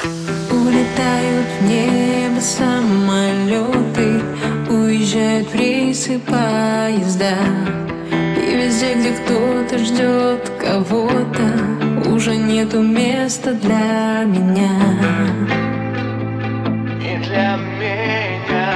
Улетают в небо самолеты, уезжают в рейсы поезда. И везде, где кто-то ждет кого-то, уже нету места для меня. И для меня.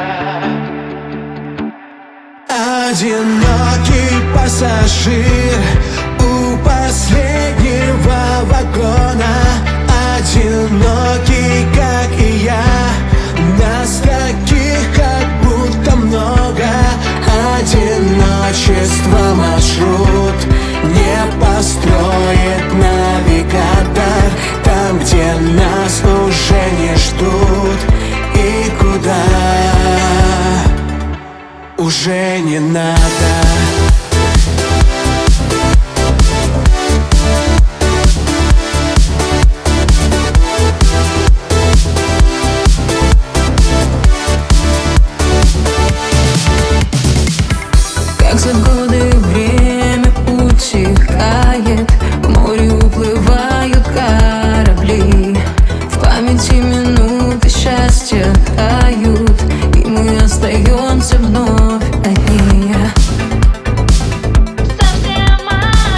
Одинокий пассажир у последнего вагона. Одинокий, как и я. Нас таких как будто много. Одиночество маршрут не построит навигатор там, где нас уже не ждут. И куда уже не надо. Как за годы время утекает, в море уплывают корабли. В памяти минуты счастья тают, и мы остаемся вновь одни. Совсем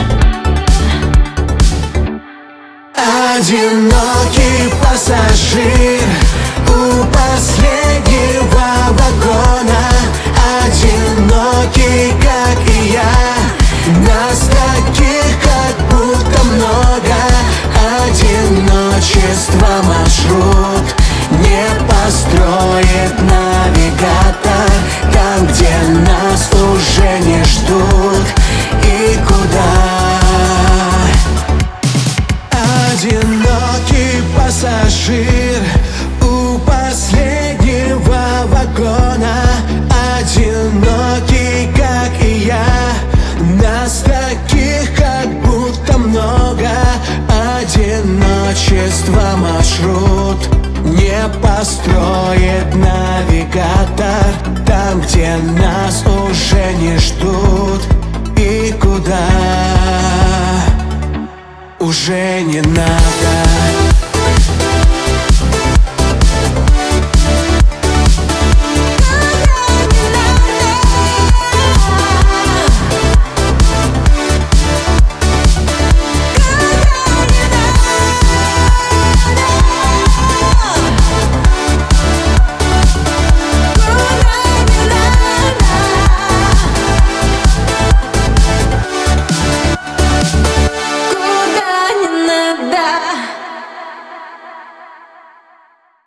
одни. Одинокий пассажир у последнего вагона. Одинокий, как и я. Нас таких как будто много. Одиночество маршрут не построит навигатор там, где нас уже не ждут. И куда одинокий пассажир у последнего вагона. Одинокий, как и я. Нас таких как будто много. Одиночество маршрут не построит навигатор там, где нас уже не ждут. И куда уже не надо.